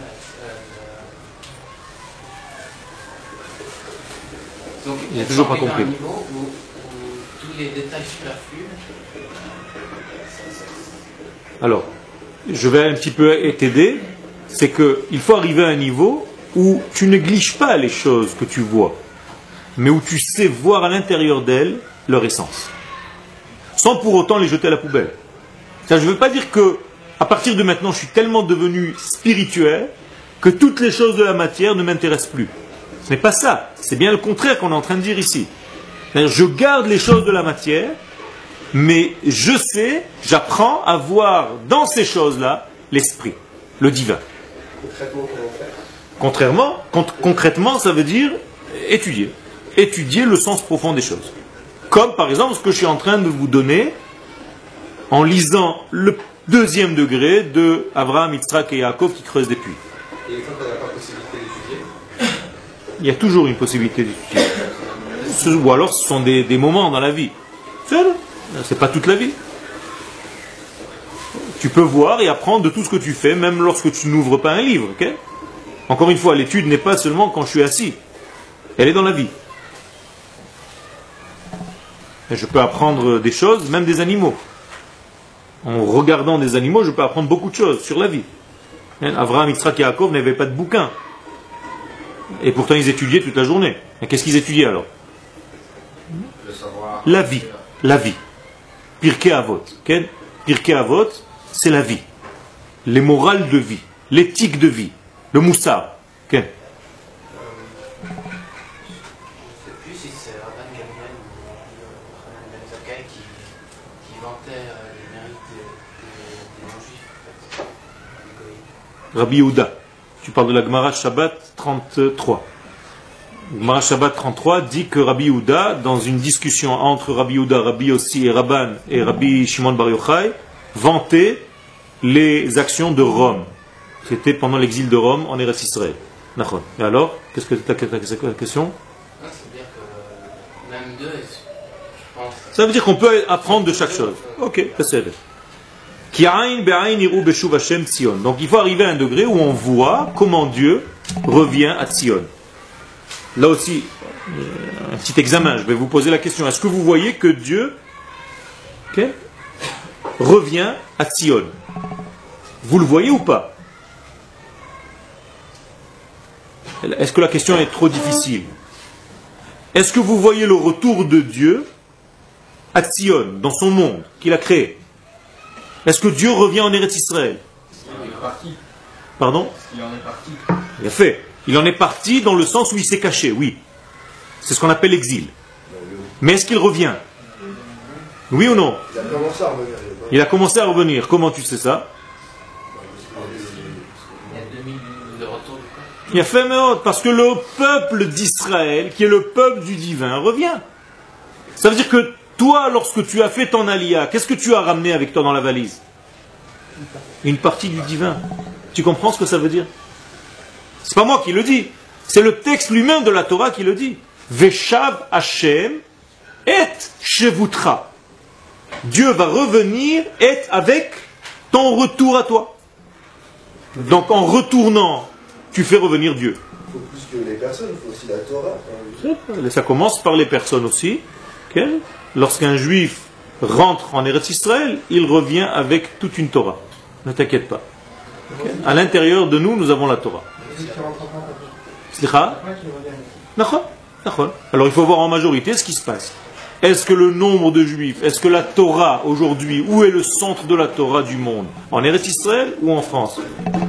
Donc, J'ai toujours pas compris. Un niveau où tous les détails superflus. Alors, je vais un petit peu t'aider. c'est qu'il faut arriver à un niveau où tu ne négliges pas les choses que tu vois, mais où tu sais voir à l'intérieur d'elles leur essence, sans pour autant les jeter à la poubelle. Je ne veux pas dire que à partir de maintenant, je suis tellement devenu spirituel que toutes les choses de la matière ne m'intéressent plus. Ce n'est pas ça. C'est bien le contraire qu'on est en train de dire ici. C'est-à-dire, je garde les choses de la matière, mais je sais, j'apprends à voir dans ces choses-là l'esprit, le divin. Concrètement, comment faire? Concrètement, ça veut dire étudier. Étudier le sens profond des choses. Comme par exemple ce que je suis en train de vous donner en lisant le deuxième degré de Abraham, Yitzhak et Yaakov qui creusent des puits. Et quand on n'a pas possibilité d'étudier? Il y a toujours une possibilité d'étudier. Ou alors ce sont des moments dans la vie. C'est pas toute la vie. Tu peux voir et apprendre de tout ce que tu fais, même lorsque tu n'ouvres pas un livre. Okay? Encore une fois, l'étude n'est pas seulement quand je suis assis. Elle est dans la vie. Et je peux apprendre des choses, même des animaux. En regardant des animaux, je peux apprendre beaucoup de choses sur la vie. Abraham, Yitzhak et Yaakov n'avaient pas de bouquin. Et pourtant, ils étudiaient toute la journée. Et qu'est-ce qu'ils étudiaient alors? La vie. La vie. Pirkei Avot. Okay? Pirkei Avot, c'est la vie. Les morales de vie. L'éthique de vie. Le moussar. Okay? Je ne sais plus si c'est Rabban Gamliel ou Rabban Ben Zakkai qui vantait les mérites des non-juifs. En fait. Rabbi Yehuda. Tu parles de la Gemara Shabbat 33. Gemara Shabbat 33 dit que Rabbi Yehuda, dans une discussion entre Rabbi Yehuda, Rabbi Yossi et Rabban et Rabbi Shimon Bar Yochai, vantait les actions de Rome. C'était pendant l'exil de Rome en Eretz Israël. Et alors, qu'est-ce que tu as la question? C'est-à-dire que même d'eux, je pense. Ça veut dire qu'on peut apprendre de chaque chose. Ok, c'est donc il faut arriver à un degré où on voit comment Dieu revient à Tzion. Là aussi, un petit examen, je vais vous poser la question. Est-ce que vous voyez que Dieu revient à Tzion? Vous le voyez ou pas? Est-ce que la question est trop difficile? Est-ce que vous voyez le retour de Dieu à Tzion, dans son monde qu'il a créé? Est-ce que Dieu revient en Eretz Israël? Il est parti. Pardon? Il en est parti. Il a fait. Il en est parti dans le sens où il s'est caché, oui. C'est ce qu'on appelle l'exil. Mais est-ce qu'il revient? Oui ou non? Il a commencé à revenir. Il a commencé à revenir. Comment tu sais ça? Il y a 2000 de retour du coup. Il a fait Meot, parce que le peuple d'Israël, qui est le peuple du divin, revient. Ça veut dire que toi, lorsque tu as fait ton alia, qu'est-ce que tu as ramené avec toi dans la valise? Une partie du divin. Tu comprends ce que ça veut dire? C'est pas moi qui le dis. C'est le texte lui-même de la Torah qui le dit. Veshav Hashem et Shevutra. Dieu va revenir et avec ton retour à toi. Donc en retournant, tu fais revenir Dieu. Il faut plus que les personnes, il faut aussi la Torah. Ça commence par les personnes aussi. Okay? Lorsqu'un juif rentre en Eretz Israël, il revient avec toute une Torah. Ne t'inquiète pas. Okay? À l'intérieur de nous, nous avons la Torah. Slicha? Alors il faut voir en majorité ce qui se passe. Est-ce que le nombre de juifs, est-ce que la Torah aujourd'hui, où est le centre de la Torah du monde? En Eretz Israël ou en France?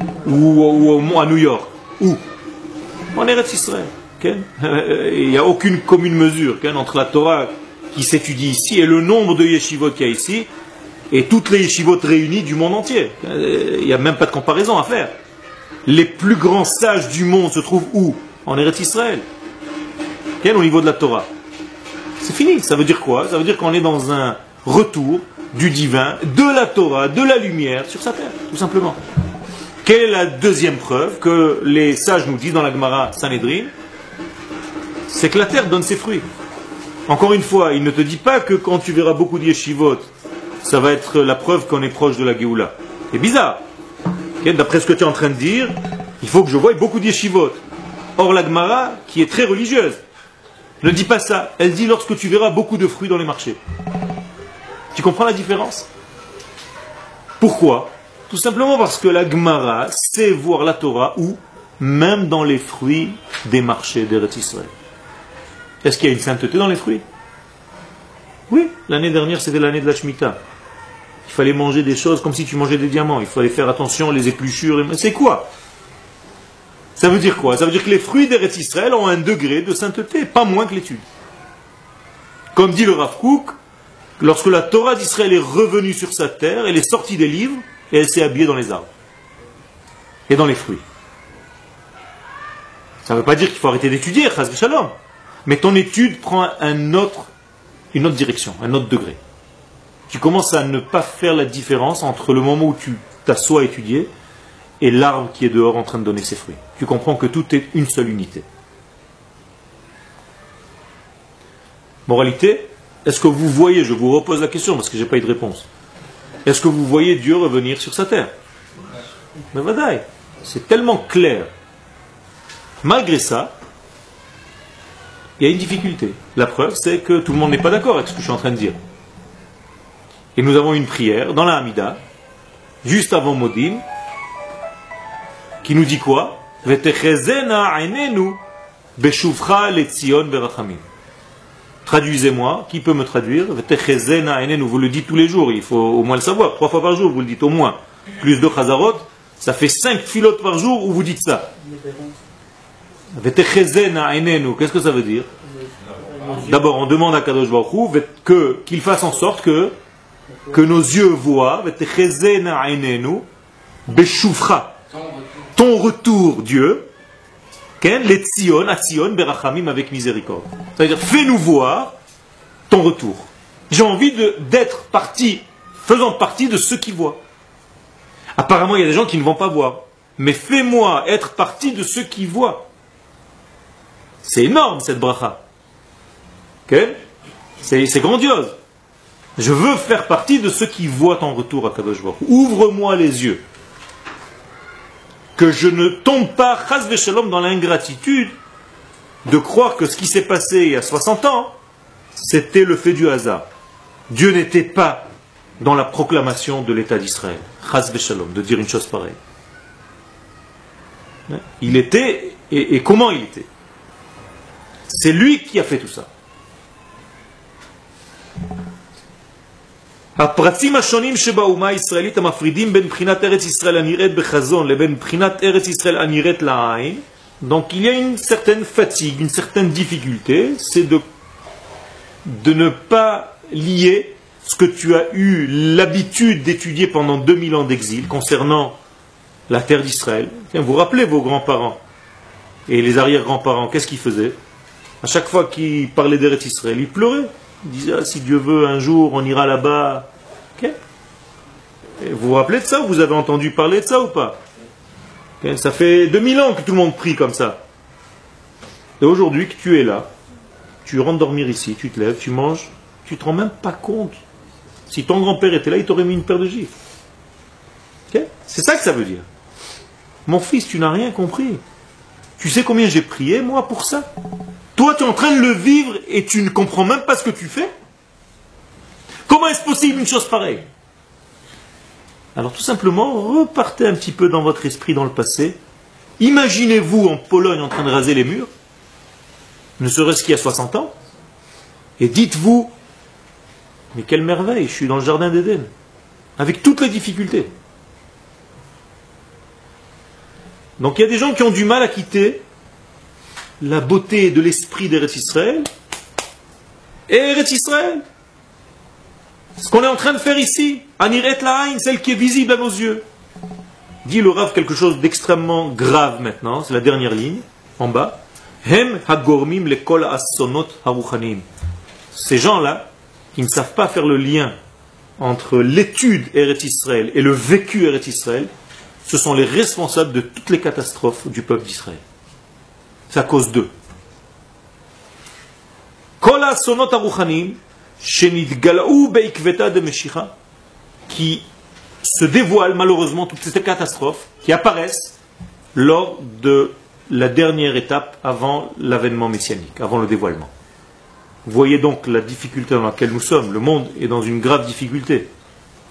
Ou à New York? Où? En Eretz Israël. Okay? Il n'y a aucune commune mesure entre la Torah qui s'étudie ici et le nombre de yeshivot qu'il y a ici et toutes les yeshivot réunies du monde entier. Il n'y a même pas de comparaison à faire. Les plus grands sages du monde se trouvent où? En Eretz Israël. Au niveau de la Torah. C'est fini. Ça veut dire quoi? Ça veut dire qu'on est dans un retour du divin, de la Torah, de la lumière sur sa terre, tout simplement. Quelle est la deuxième preuve que les sages nous disent dans la Gemara Sanhedrin? C'est que la terre donne ses fruits. Encore une fois, il ne te dit pas que quand tu verras beaucoup de yeshivot, ça va être la preuve qu'on est proche de la Géoula. C'est bizarre. D'après ce que tu es en train de dire, il faut que je voie beaucoup de yeshivot. Or, la Gemara, qui est très religieuse, ne dit pas ça. Elle dit lorsque tu verras beaucoup de fruits dans les marchés. Tu comprends la différence? Pourquoi? Tout simplement parce que la Gemara sait voir la Torah où même dans les fruits des marchés d'Eretz Israël. Est-ce qu'il y a une sainteté dans les fruits? Oui, l'année dernière c'était l'année de la Shemitah. Il fallait manger des choses comme si tu mangeais des diamants. Il fallait faire attention, les épluchures. C'est quoi? Ça veut dire quoi? Ça veut dire que les fruits d'Eretz Israël ont un degré de sainteté, pas moins que l'étude. Comme dit le Rav Kook, lorsque la Torah d'Israël est revenue sur sa terre, elle est sortie des livres et elle s'est habillée dans les arbres et dans les fruits. Ça ne veut pas dire qu'il faut arrêter d'étudier, chas v'shalom. Mais ton étude prend une autre direction, un autre degré. Tu commences à ne pas faire la différence entre le moment où tu t'assois à étudier et l'arbre qui est dehors en train de donner ses fruits. Tu comprends que tout est une seule unité. Moralité, est-ce que vous voyez, je vous repose la question parce que je n'ai pas eu de réponse, est-ce que vous voyez Dieu revenir sur sa terre? Mais vadaï, c'est tellement clair. Malgré ça, il y a une difficulté. La preuve, c'est que tout le monde n'est pas d'accord avec ce que je suis en train de dire. Et nous avons une prière dans la Hamida, juste avant Modim, qui nous dit quoi? Traduisez-moi, qui peut me traduire? Vous le dites tous les jours, il faut au moins le savoir, 3 fois par jour, vous le dites au moins. Plus de chazarot, ça fait 5 filotes par jour où vous dites ça. Qu'est-ce que ça veut dire? D'abord, on demande à Kadosh Baruch Hu qu'il fasse en sorte que nos yeux voient, ton retour, Dieu, les Tzion, Atzion, Berachamim, avec miséricorde. C'est-à-dire, fais-nous voir ton retour. J'ai envie d'être faisant partie de ceux qui voient. Apparemment, il y a des gens qui ne vont pas voir. Mais fais-moi être partie de ceux qui voient. C'est énorme, cette bracha. Okay? C'est grandiose. Je veux faire partie de ceux qui voient ton retour à Kadosh Baruch Hu. Ouvre-moi les yeux. Que je ne tombe pas, chas v'shalom, dans l'ingratitude de croire que ce qui s'est passé il y a 60 ans, c'était le fait du hasard. Dieu n'était pas dans la proclamation de l'État d'Israël. Chas v'shalom, de dire une chose pareille. Il était, et comment il était? C'est lui qui a fait tout ça. הפרצים השונים שבאומה הישראלית המפרידים בין בחינת ארץ ישראל הנראית בחזון לבין בחינת ארץ ישראל הנראית לעין. Donc il y a une certaine fatigue, une certaine difficulté, c'est de ne pas lier ce que tu as eu l'habitude d'étudier pendant 2000 ans d'exil concernant la terre d'Israël. Vous vous rappelez vos grands-parents et les arrière-grands-parents, qu'est-ce qu'ils faisaient? À chaque fois qu'ils parlaient d'Eretz Israël, ils pleuraient. Ils disaient, si Dieu veut, un jour, on ira là-bas. Okay. Vous vous rappelez de ça? Vous avez entendu parler de ça ou pas? Okay. Ça fait 2000 ans que tout le monde prie comme ça. Et aujourd'hui que tu es là, tu rentres dormir ici, tu te lèves, tu manges, tu ne te rends même pas compte. Si ton grand-père était là, il t'aurait mis une paire de gifles. Okay. C'est ça que ça veut dire. Mon fils, tu n'as rien compris. Tu sais combien j'ai prié, moi, pour ça? Toi, tu es en train de le vivre et tu ne comprends même pas ce que tu fais? Comment est-ce possible une chose pareille? Alors tout simplement, repartez un petit peu dans votre esprit dans le passé. Imaginez-vous en Pologne en train de raser les murs, ne serait-ce qu'il y a 60 ans, et dites-vous, mais quelle merveille, je suis dans le jardin d'Éden, avec toutes les difficultés. Donc il y a des gens qui ont du mal à quitter la beauté de l'esprit d'Eretz Israël et Eretz Israël. Ce qu'on est en train de faire ici, Aniret La'ain, celle qui est visible à nos yeux. Dit le Rav quelque chose d'extrêmement grave maintenant, c'est la dernière ligne, en bas. Hem hagormim lekol asonot haruchanim. Ces gens-là, qui ne savent pas faire le lien entre l'étude Eretz Israël et le vécu Eretz Israël, ce sont les responsables de toutes les catastrophes du peuple d'Israël. C'est à cause d'eux. Kol asonot haruchanim, qui se dévoilent malheureusement toutes ces catastrophes qui apparaissent lors de la dernière étape avant l'avènement messianique, avant le dévoilement. Vous voyez donc la difficulté dans laquelle nous sommes. Le monde est dans une grave difficulté.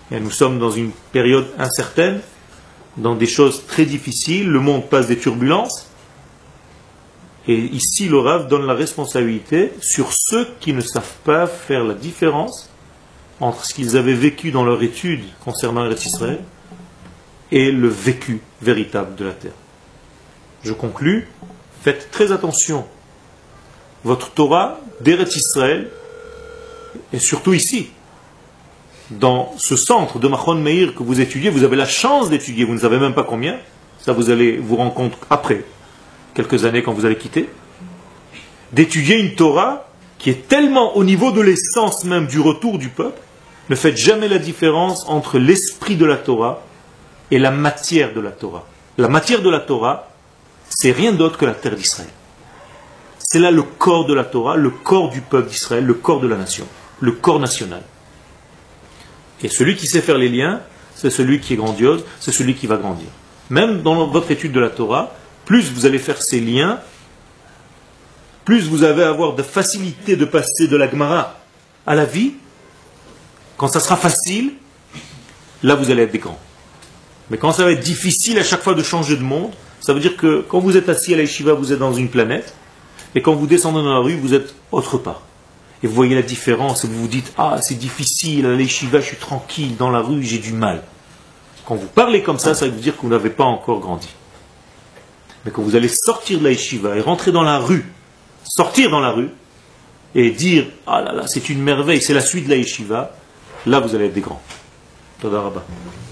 Et nous sommes dans une période incertaine, dans des choses très difficiles, le monde passe des turbulences. Et ici, le Rav donne la responsabilité sur ceux qui ne savent pas faire la différence entre ce qu'ils avaient vécu dans leur étude concernant Eretz Israël et le vécu véritable de la terre. Je conclus, faites très attention. Votre Torah d'Eretz Israël, et surtout ici, dans ce centre de Machon Meir que vous étudiez, vous avez la chance d'étudier, vous ne savez même pas combien, ça vous allez vous rendre compte après, quelques années quand vous allez quitter, d'étudier une Torah qui est tellement au niveau de l'essence même du retour du peuple. Ne faites jamais la différence entre l'esprit de la Torah et la matière de la Torah. La matière de la Torah, c'est rien d'autre que la terre d'Israël. C'est là le corps de la Torah, le corps du peuple d'Israël, le corps de la nation, le corps national. Et celui qui sait faire les liens, c'est celui qui est grandiose, c'est celui qui va grandir. Même dans votre étude de la Torah, plus vous allez faire ces liens, plus vous allez avoir de facilité de passer de la Gemara à la vie. Quand ça sera facile, là vous allez être des grands. Mais quand ça va être difficile à chaque fois de changer de monde, ça veut dire que quand vous êtes assis à la yeshiva, vous êtes dans une planète, et quand vous descendez dans la rue, vous êtes autre part. Et vous voyez la différence, et vous vous dites, ah c'est difficile, à la yeshiva je suis tranquille, dans la rue j'ai du mal. Quand vous parlez comme ça veut dire que vous n'avez pas encore grandi. Mais quand vous allez sortir de la yeshiva et rentrer dans la rue, sortir dans la rue, et dire, ah là là, c'est une merveille, c'est la suite de la yeshiva, là vous allez être des grands. Toda Rabba.